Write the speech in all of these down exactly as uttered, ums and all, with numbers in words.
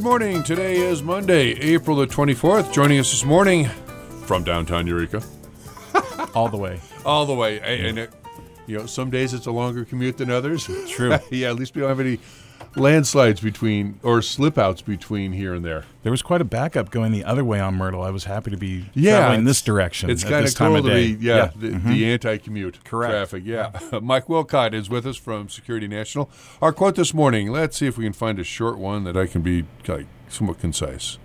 morning. Today is Monday, April the twenty-fourth. Joining us this morning from downtown Eureka. All the way. All the way. And, it, you know, some days it's a longer commute than others. True. Yeah, at least we don't have any landslides between, or slip outs between here and there. There was quite a backup going the other way on Myrtle. I was happy to be yeah, traveling this direction. It's at kind this of time cool of to day. be, yeah, yeah. the, Mm-hmm. the anti-commute Correct. traffic. Yeah. Mike Wilcott is with us from Security National. Our quote this morning, let's see if we can find a short one that I can be like, somewhat concise.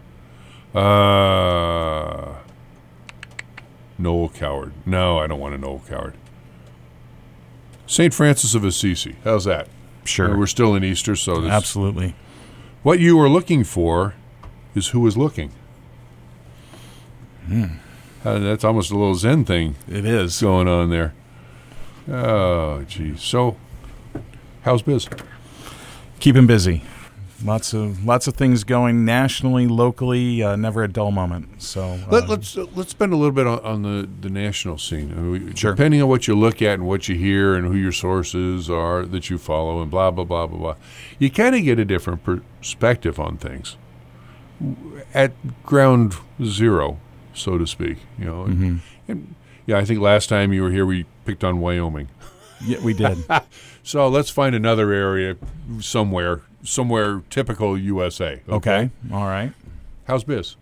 Uh, Noel Coward. No, I don't want a Noel Coward. Saint Francis of Assisi. How's that? Sure. Uh, we're still in Easter, so this, absolutely. what you were looking for is who was looking. Hmm. Uh, that's almost a little Zen thing It is. going on there. Oh, geez. So, how's biz? Keeping busy. Lots of lots of things going nationally, locally. Uh, never a dull moment. So uh, Let, let's uh, let's spend a little bit on, on the, the national scene. I mean, we, Sure. Depending on what you look at and what you hear and who your sources are that you follow and blah blah blah blah blah, you kind of get a different perspective on things at ground zero, so to speak. You know, and, mm-hmm. and yeah, I think last time you were here, we picked on Wyoming. Yeah, we did. So let's find another area somewhere, somewhere typical U S A. Okay. Okay. All right. How's biz?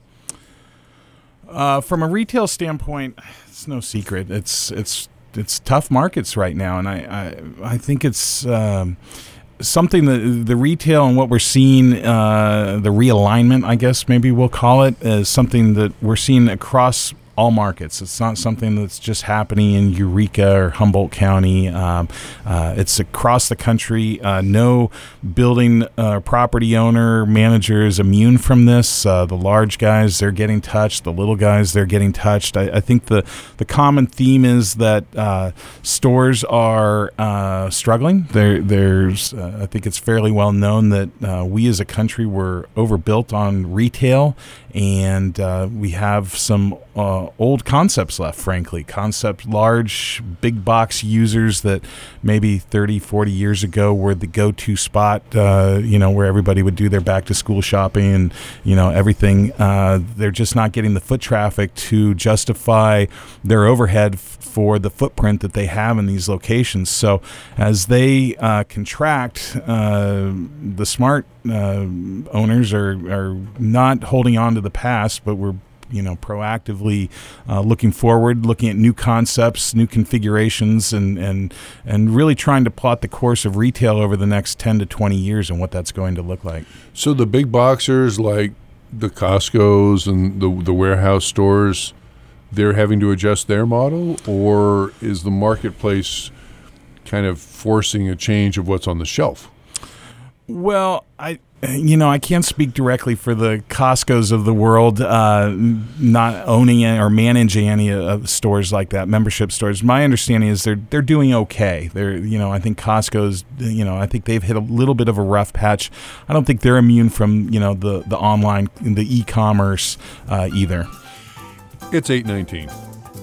Uh, from a retail standpoint, it's no secret. It's it's it's tough markets right now, and I I, I think it's um, something that the retail and what we're seeing, uh, the realignment, I guess maybe we'll call it, is something that we're seeing across all markets. It's not something that's just happening in Eureka or Humboldt County. Um, uh, it's across the country. Uh, no building uh, property owner, manager is immune from this. Uh, the large guys, they're getting touched. The little guys, they're getting touched. I, I think the, the common theme is that uh, stores are uh, struggling. There, there's, uh, I think it's fairly well known that uh, we as a country were overbuilt on retail, and uh, we have some uh, old concepts left, frankly. Concept, large, big box users that maybe thirty, forty years ago were the go-to spot, uh, you know, where everybody would do their back-to-school shopping and, you know, everything. Uh, they're just not getting the foot traffic to justify their overhead f- for the footprint that they have in these locations. So as they uh, contract, uh, the smart uh, owners are, are not holding on to the past, but we're you know, proactively uh, looking forward, looking at new concepts, new configurations, and, and and really trying to plot the course of retail over the next ten to twenty years and what that's going to look like. So the big boxers like the Costco's and the the warehouse stores, they're having to adjust their model, or is the marketplace kind of forcing a change of what's on the shelf? Well, I... You know, I can't speak directly for the Costco's of the world, uh, not owning or managing any uh, stores like that, membership stores. My understanding is they're they're doing okay. They're, you know, I think Costco's, you know, I think they've hit a little bit of a rough patch. I don't think they're immune from, you know, the the online, the e-commerce uh, either. It's eight nineteen.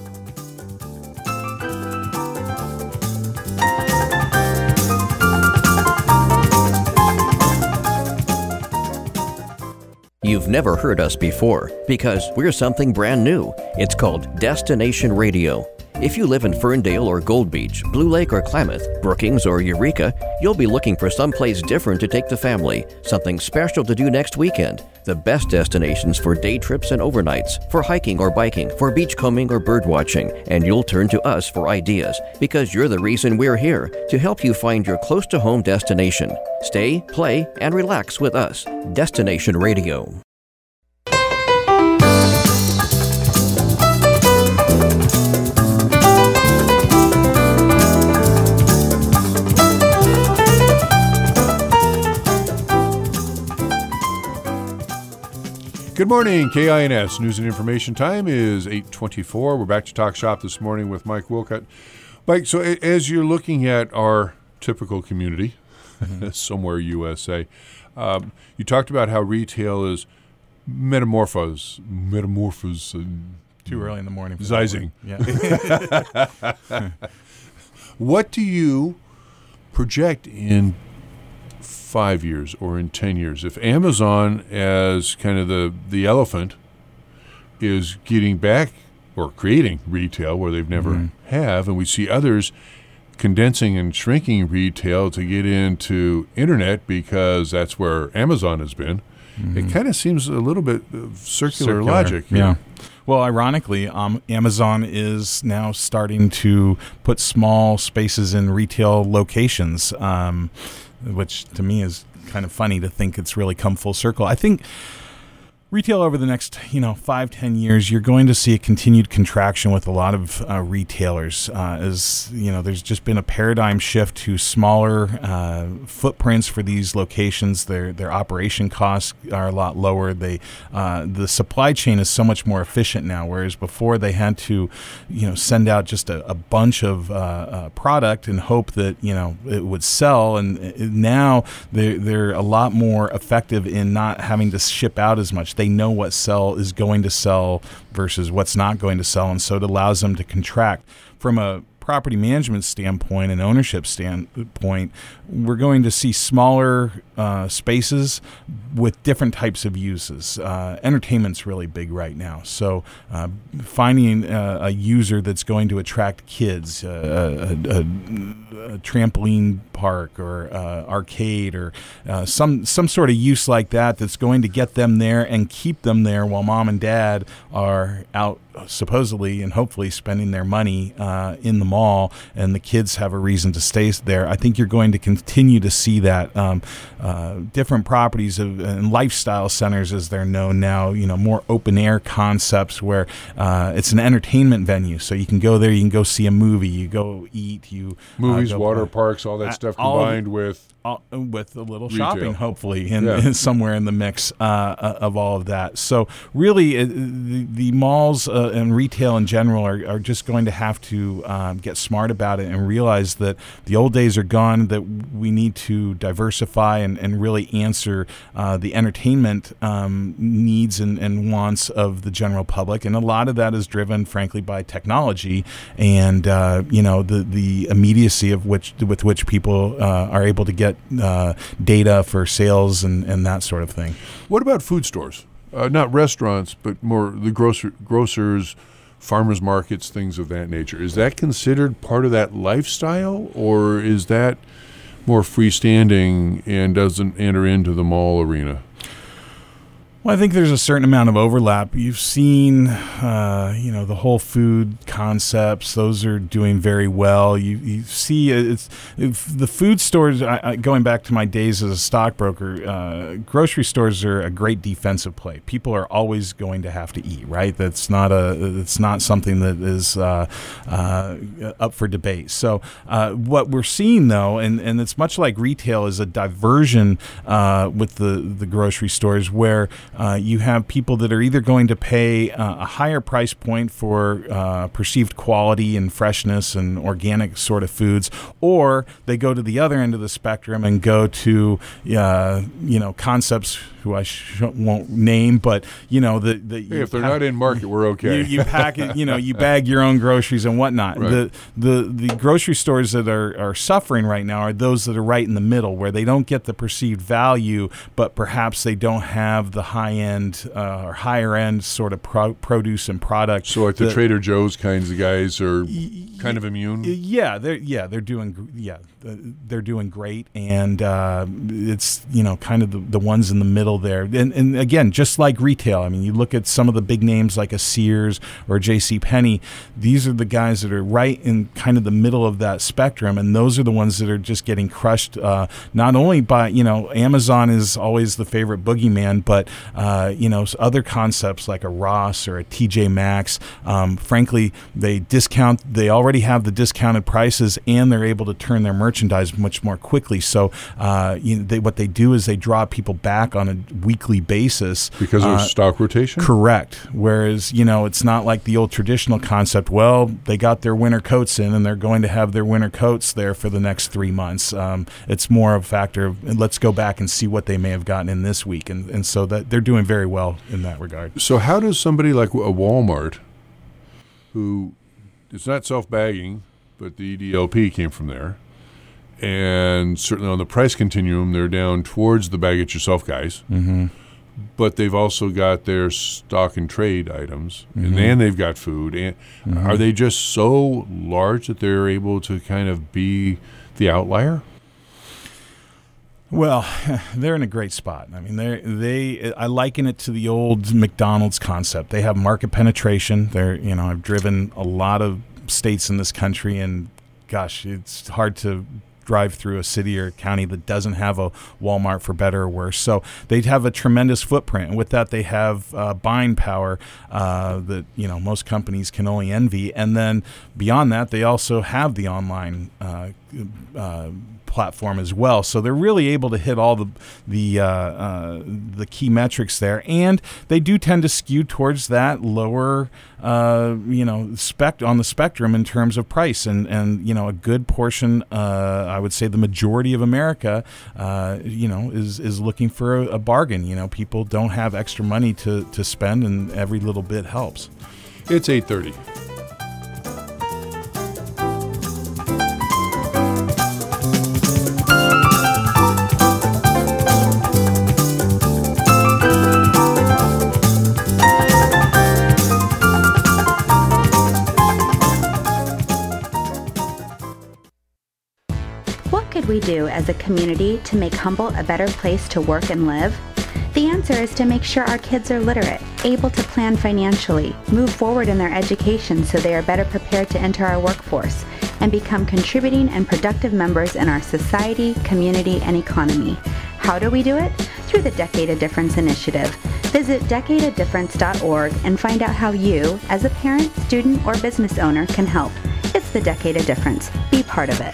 You've never heard us before because we're something brand new. It's called Destination Radio. If you live in Ferndale or Gold Beach, Blue Lake or Klamath, Brookings or Eureka, you'll be looking for someplace different to take the family, something special to do next weekend. The best destinations for day trips and overnights, for hiking or biking, for beachcombing or birdwatching, and you'll turn to us for ideas because you're the reason we're here, to help you find your close-to-home destination. Stay, play, and relax with us. Destination Radio. Good morning, K I N S. News and information time is eight twenty-four. We're back to Talk Shop this morning with Mike Wilcott. Mike, so as you're looking at our typical community, mm-hmm. somewhere U S A, um, you talked about how retail is metamorphose, metamorphose. Uh, Too early in the morning. Zizing. Yeah. What do you project in five years or in ten years, if Amazon, as kind of the, the elephant, is getting back or creating retail where they've never mm-hmm. have, and we see others condensing and shrinking retail to get into internet because that's where Amazon has been, mm-hmm. it kind of seems a little bit of circular, circular. logic. Yeah. yeah. Well, ironically, um, Amazon is now starting to put small spaces in retail locations, um, which to me is kind of funny to think it's really come full circle. I think retail over the next, you know, five, ten years, you're going to see a continued contraction with a lot of uh, retailers. Uh, as you know, there's just been a paradigm shift to smaller uh, footprints for these locations. Their their operation costs are a lot lower. They uh, the supply chain is so much more efficient now. Whereas before they had to, you know, send out just a, a bunch of uh, uh, product and hope that you know it would sell. And it, now they're they're a lot more effective in not having to ship out as much. They know what sell is going to sell versus what's not going to sell, and so it allows them to contract. From a property management standpoint and ownership standpoint, we're going to see smaller uh, spaces with different types of uses. Uh, entertainment's really big right now, so uh, finding uh, a user that's going to attract kids, uh, a, a, a trampoline park or uh, arcade or uh, some some sort of use like that that's going to get them there and keep them there while mom and dad are out supposedly and hopefully spending their money uh, in the mall, and the kids have a reason to stay there. I think you're going to continue to see that. Um, uh, different properties of, and lifestyle centers, as they're known now, you know, more open air concepts where uh, it's an entertainment venue. So you can go there, you can go see a movie, you go eat, you movies, uh, go, water parks, all that uh, stuff combined all, with. All, with a little retail. Shopping, hopefully, in, yeah. in somewhere in the mix uh, of all of that. So really, uh, the, the malls uh, and retail in general are, are just going to have to um, get smart about it and realize that the old days are gone, that we need to diversify and, and really answer uh, the entertainment um, needs and, and wants of the general public. And a lot of that is driven, frankly, by technology and, uh, you know, the, the immediacy of which with which people uh, are able to get Uh, data for sales and, and that sort of thing. What about food stores? Uh, not restaurants, but more the grocer, grocers, farmers markets, things of that nature. Is that considered part of that lifestyle, or is that more freestanding and doesn't enter into the mall arena? Well, I think there's a certain amount of overlap. You've seen, uh, you know, the Whole Food concepts; those are doing very well. You you see, it's if the food stores. I, I, going back to my days as a stockbroker, uh, grocery stores are a great defensive play. People are always going to have to eat, right? That's not a. It's not something that is uh, uh, up for debate. So uh, what we're seeing, though, and, and it's much like retail, is a diversion uh, with the the grocery stores where. Uh, you have people that are either going to pay uh, a higher price point for uh, perceived quality and freshness and organic sort of foods, or they go to the other end of the spectrum and go to, uh, you know, concepts who I sh- won't name, but, you know, the, the hey, if they're pack, not in market, we're okay. You, you pack it, you know, you bag your own groceries and whatnot. Right. The, the the grocery stores that are, are suffering right now are those that are right in the middle, where they don't get the perceived value, but perhaps they don't have the high-end uh, or higher-end sort of pro- produce and product. So like the that, Trader Joe's kinds of guys are y- kind of immune? Yeah, they're, yeah, they're doing yeah, they're doing great, and uh, it's, you know, kind of the, the ones in the middle there. And, and again, just like retail, I mean, you look at some of the big names like a Sears or a J C Penney, these are the guys that are right in kind of the middle of that spectrum, and those are the ones that are just getting crushed, uh, not only by, you know, Amazon is always the favorite boogeyman, but, uh, you know, other concepts like a Ross or a T J Maxx, um, frankly, they discount, they already have the discounted prices, and they're able to turn their merchandise much more quickly. So uh, you know, they, what they do is they draw people back on a weekly basis. Because of uh, stock rotation? Correct. Whereas, you know, it's not like the old traditional concept, well, they got their winter coats in and they're going to have their winter coats there for the next three months. Um, it's more of a factor of, let's go back and see what they may have gotten in this week. And, and so that they're doing very well in that regard. So how does somebody like a Walmart, who it's not self-bagging, but the E D L P came from there, and certainly on the price continuum, they're down towards the bag-it-yourself guys. Mm-hmm. But they've also got their stock and trade items, Mm-hmm. and then they've got food. And Mm-hmm. are they just so large that they're able to kind of be the outlier? Well, they're in a great spot. I mean, they they I liken it to the old McDonald's concept. They have market penetration. They're, you know, I've driven a lot of states in this country, and gosh, it's hard to drive through a city or county that doesn't have a Walmart, for better or worse. So they have a tremendous footprint, and with that, they have uh, buying power uh, that, you know, most companies can only envy. And then beyond that, they also have the online uh, uh, platform as well. So they're really able to hit all the the uh, uh, the key metrics there, and they do tend to skew towards that lower, uh, you know, spec on the spectrum in terms of price. And and you know, a good portion, uh, I would say, the majority of America, uh, you know, is is looking for a, a bargain. You know, people don't have extra money to to spend, and every little bit helps. It's eight thirty. What could we do as a community to make Humboldt a better place to work and live? The answer is to make sure our kids are literate, able to plan financially, move forward in their education so they are better prepared to enter our workforce, and become contributing and productive members in our society, community, and economy. How do we do it? Through the Decade of Difference initiative. Visit decade of difference dot org and find out how you, as a parent, student, or business owner, can help. It's the Decade of Difference. Be part of it.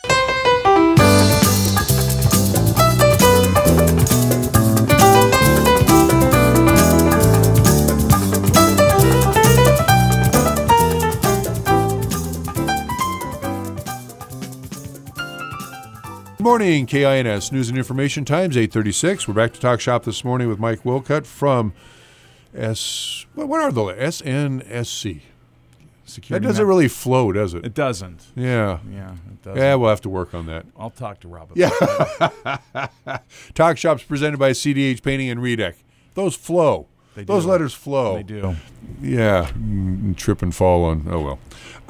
Good morning, K I N S News and Information Times, eight thirty-six. We're back to Talk Shop this morning with Mike Wilcutt from S. What are the S N S C? Security That doesn't net- really flow, does it? It doesn't. Yeah. Yeah, it doesn't. Yeah, we'll have to work on that. I'll talk to Rob about Yeah. that. Talk Shop's presented by C D H Painting and Redec. Those flow. They Those do. letters flow. They do. Yeah. Mm, trip and fall on. Oh, well.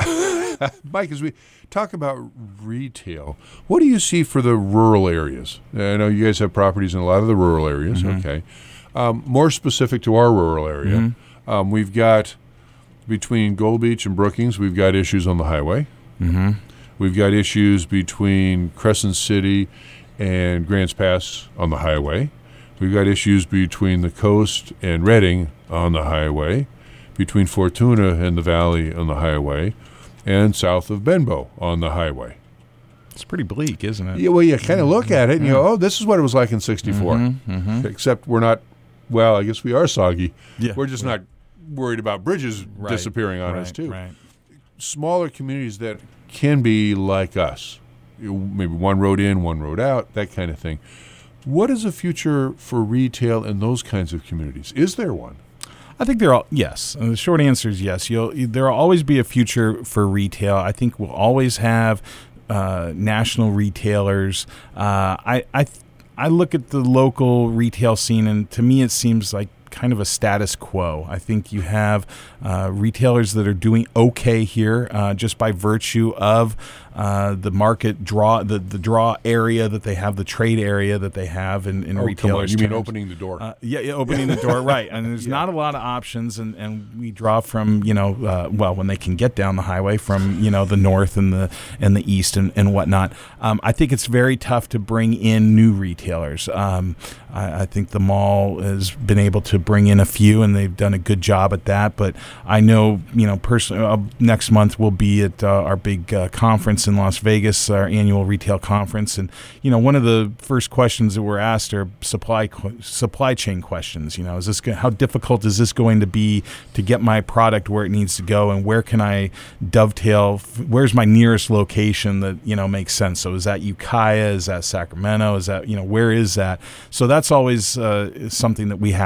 Mike, as we talk about retail, what do you see for the rural areas? I know you guys have properties in a lot of the rural areas. Mm-hmm. Okay. Um, more specific to our rural area, Mm-hmm. um, we've got between Gold Beach and Brookings, we've got issues on the highway. Mm-hmm. We've got issues between Crescent City and Grants Pass on the highway. We've got issues between the coast and Redding on the highway, between Fortuna and the valley on the highway, and south of Benbow on the highway. It's pretty bleak, isn't it? Yeah, well, you kind of look at it and you go, oh, this is what it was like in sixty-four. Mm-hmm, mm-hmm. Except we're not, well, I guess we are soggy. Yeah, we're just yeah. not worried about bridges Right, disappearing on right, us, too. Right. Smaller communities that can be like us, maybe one road in, one road out, that kind of thing. What is the future for retail in those kinds of communities? Is there one? I think there are, yes. And the short answer is yes. You'll, there will always be a future for retail. I think we'll always have uh, national retailers. Uh, I, I, I look at the local retail scene, and to me it seems like kind of a status quo. I think you have uh, retailers that are doing okay here uh, just by virtue of uh, the market draw, the, the draw area that they have, the trade area that they have in, in Oh, come on. retailers. You mean terms. opening the door? Uh, yeah, yeah, opening the door, right. And there's Yeah. not a lot of options, and, and we draw from, you know, uh, well, when they can get down the highway from, you know, the north and the and the east and, and whatnot. Um, I think it's very tough to bring in new retailers. Um, I, I think the mall has been able to bring in a few, and they've done a good job at that. But I know, you know, personally, uh, next month we'll be at uh, our big uh, conference in Las Vegas, our annual retail conference. And, you know, one of the first questions that we're asked are supply qu- supply chain questions. You know, is this go- how difficult is this going to be to get my product where it needs to go, and where can I dovetail? F- where's my nearest location that, you know, makes sense? So is that Ukiah? Is that Sacramento? Is that, you know, where is that? So that's always uh, something that we have to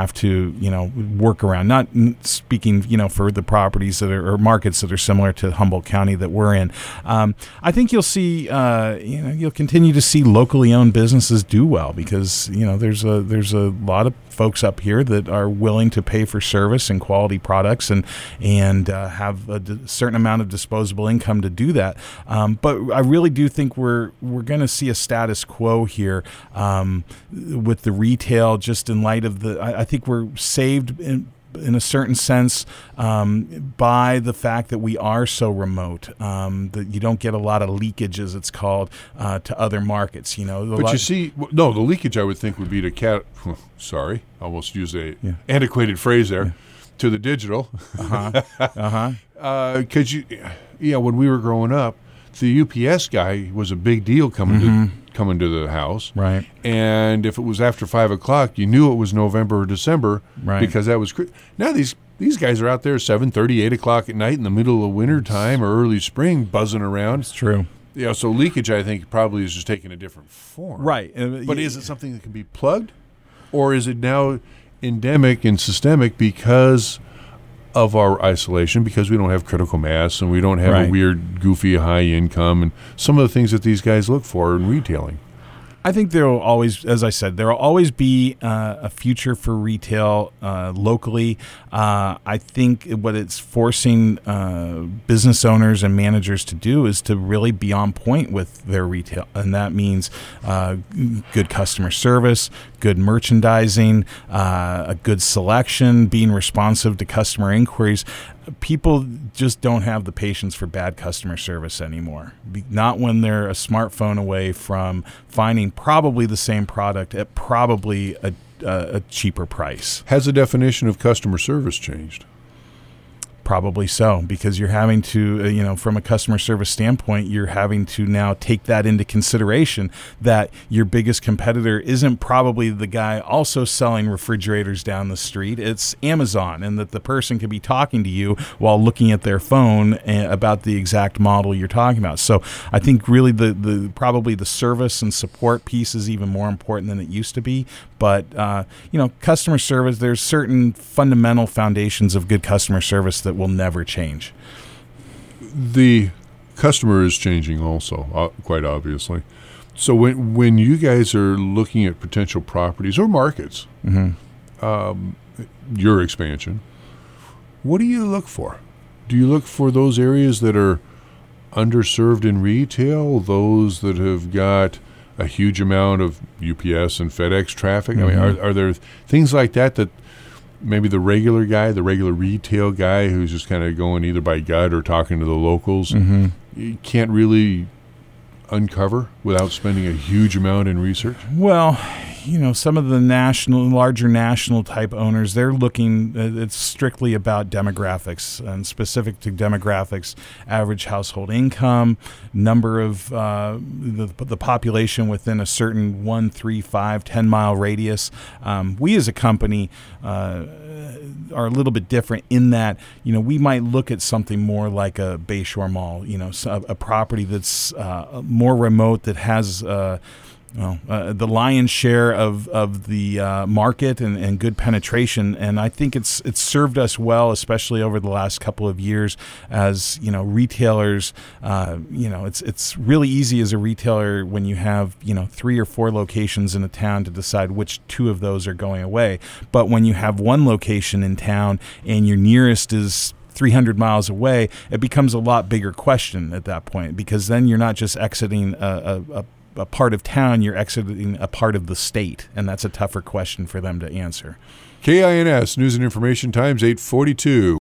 to, you know, work around. Not speaking, you know, for the properties that are or markets that are similar to Humboldt County that we're in. Um, I think you'll see, uh, you know, you'll continue to see locally owned businesses do well because, you know, there's a there's a lot of folks up here that are willing to pay for service and quality products and and uh, have a d- certain amount of disposable income to do that. Um, but I really do think we're we're going to see a status quo here um, with the retail, just in light of the. I, I think we're saved in, in a certain sense um, by the fact that we are so remote, um, that you don't get a lot of leakage, as it's called, uh, to other markets. You know, but you see, no, the leakage I would think would be to cat. Sorry, I almost used a yeah. antiquated phrase there. Yeah. To the digital. Uh-huh. Uh-huh. uh, cause you, yeah, when we were growing up, the U P S guy was a big deal coming mm-hmm. to coming to the house. Right. And if it was after five o'clock, you knew it was November or December. Right. Because that was cr- now these these guys are out there seven thirty, eight o'clock at night in the middle of winter time or early spring, buzzing around. It's true. Yeah. So leakage, I think, probably is just taking a different form. Right. Uh, but is it something that can be plugged, or is it now endemic and systemic because of our isolation, because we don't have critical mass and we don't have right. a weird, goofy high income and some of the things that these guys look for in retailing? I think there will always, as I said, there will always be uh, a future for retail uh, locally. Uh, I think what it's forcing uh, business owners and managers to do is to really be on point with their retail. And that means uh, good customer service, good merchandising, uh, a good selection, being responsive to customer inquiries. People just don't have the patience for bad customer service anymore. Be, not when they're a smartphone away from finding probably the same product at probably a, a, a cheaper price. Has the definition of customer service changed? Probably so, because you're having to, uh, you know, from a customer service standpoint, you're having to now take that into consideration that your biggest competitor isn't probably the guy also selling refrigerators down the street. It's Amazon, and that the person could be talking to you while looking at their phone uh, about the exact model you're talking about. So I think really the, the probably the service and support piece is even more important than it used to be. But, uh, you know, customer service, there's certain fundamental foundations of good customer service that will never change. The customer is changing also, uh, quite obviously. So when when you guys are looking at potential properties or markets, mm-hmm. um, your expansion, what do you look for? Do you look for those areas that are underserved in retail, those that have got a huge amount of U P S and FedEx traffic? Mm-hmm. I mean, are, are there things like that that maybe the regular guy, the regular retail guy who's just kind of going either by gut or talking to the locals, mm-hmm. you can't really uncover without spending a huge amount in research? Well, you know, some of the national, larger national type owners, they're looking, it's strictly about demographics and specific to demographics, average household income, number of uh, the, the population within a certain one, three, five, ten mile radius. Um, we as a company uh, are a little bit different in that, you know, we might look at something more like a Bayshore Mall, you know, so a, a property that's uh, more remote that has uh, Well, uh, the lion's share of of the uh, market and, and good penetration, and I think it's it's served us well, especially over the last couple of years. As you know, retailers, uh, you know, it's it's really easy as a retailer when you have you know three or four locations in a town to decide which two of those are going away. But when you have one location in town and your nearest is three hundred miles away, it becomes a lot bigger question at that point, because then you're not just exiting a, a, a a part of town, you're exiting a part of the state, and that's a tougher question for them to answer. K I N S News and Information Times, eight forty-two.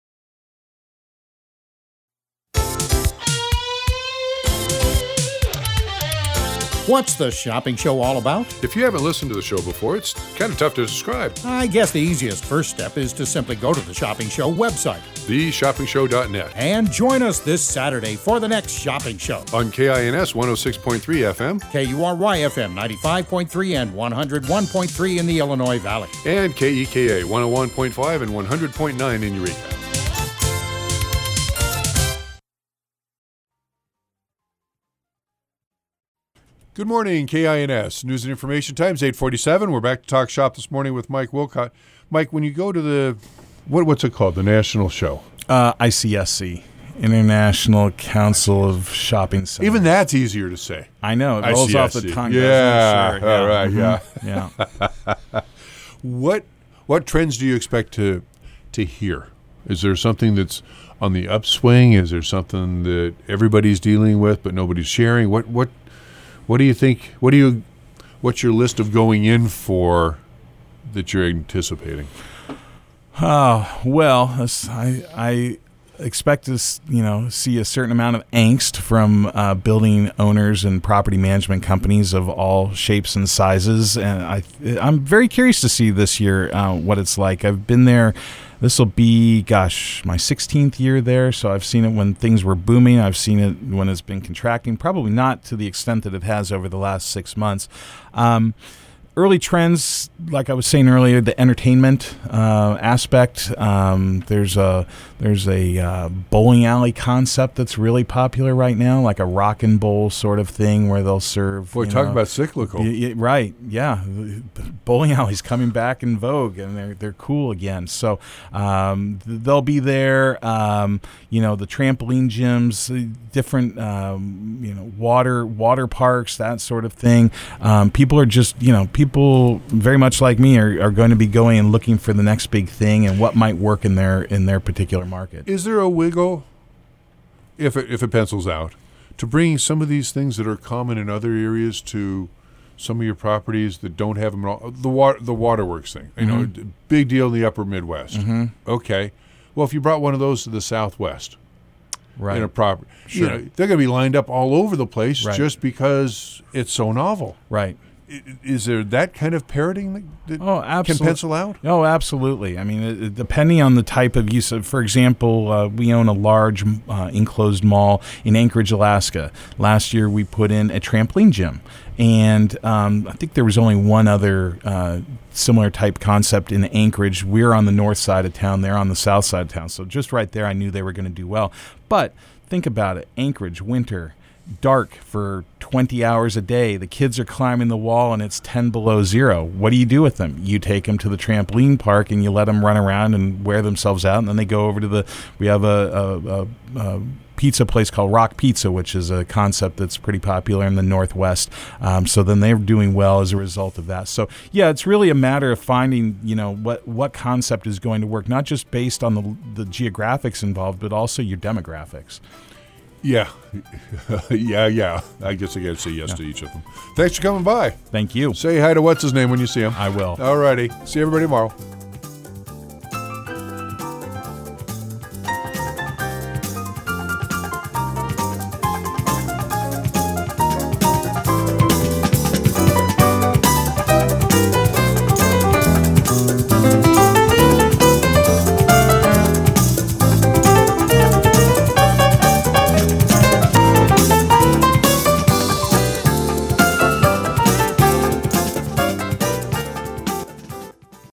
What's the shopping show all about? If you haven't listened to the show before, it's kind of tough to describe. I guess the easiest first step is to simply go to the Shopping Show website, the shopping show dot net, and join us this Saturday for the next shopping show. On K I N S one oh six point three F M, K U R Y F M ninety-five point three and one oh one point three in the Illinois Valley, and K E K A one oh one point five and one hundred point nine in Eureka. Good morning, K I N S. News and Information Times, eight forty-seven. We're back to Talk Shop this morning with Mike Wilcott. Mike, when you go to the, what what's it called, the national show? Uh, I C S C, International Council of Shopping Centers. Even that's easier to say. I know. It rolls off the tongue. Yeah, doesn't it? Sure. all right, yeah. Mm-hmm. Yeah. What what trends do you expect to to hear? Is there something that's on the upswing? Is there something that everybody's dealing with but nobody's sharing? What what what do you think? What do you what's your list of going in for that you're anticipating? Oh, well, I I expect to you know see a certain amount of angst from uh, building owners and property management companies of all shapes and sizes, and I I'm very curious to see this year uh, what it's like. I've been there. This will be, gosh, my sixteenth year there, so I've seen it when things were booming. I've seen it when it's been contracting, probably not to the extent that it has over the last six months. Um, Early trends, like I was saying earlier, the entertainment uh, aspect. Um, there's a there's a uh, bowling alley concept that's really popular right now, like a rock and bowl sort of thing where they'll serve. Boy, you talk know, about cyclical. y- y- right? Yeah, bowling alleys coming back in vogue, and they're they're cool again. So um, th- they'll be there. Um, you know, the trampoline gyms, different um, you know water water parks, that sort of thing. Um, people are just you know. People People very much like me are, are going to be going and looking for the next big thing and what might work in their in their particular market. Is there a wiggle, if it, if it pencils out, to bring some of these things that are common in other areas to some of your properties that don't have them at all? The water, the waterworks thing, you know, Mm-hmm. big deal in the upper Midwest. Mm-hmm. Okay, well, if you brought one of those to the Southwest, Right. in a property, Sure. you know, they're going to be lined up all over the place Right. just because it's so novel. Right. Is there that kind of parroting that, that Oh, can absolutely. pencil out? Oh, absolutely. I mean, it, it- depending on the type of use of, for example, uh, we own a large uh, enclosed mall in Anchorage, Alaska. Last year, we put in a trampoline gym. And um, I think there was only one other uh, similar type concept in Anchorage. We're on the north side of town. They're on the south side of town. So just right there, I knew they were going to do well. But think about it. Anchorage, winter, dark for twenty hours a day. The kids are climbing the wall and it's ten below zero. What do you do with them? You take them to the trampoline park and you let them run around and wear themselves out. And then they go over to the, we have a, a, a, a pizza place called Rock Pizza, which is a concept that's pretty popular in the Northwest. Um, so then they're doing well as a result of that. So yeah, it's really a matter of finding, you know, what, what concept is going to work, not just based on the, the geographics involved, but also your demographics. Yeah. yeah, yeah. I guess I got to say yes yeah. to each of them. Thanks for coming by. Thank you. Say hi to what's his name when you see him. I will. All righty. See everybody tomorrow.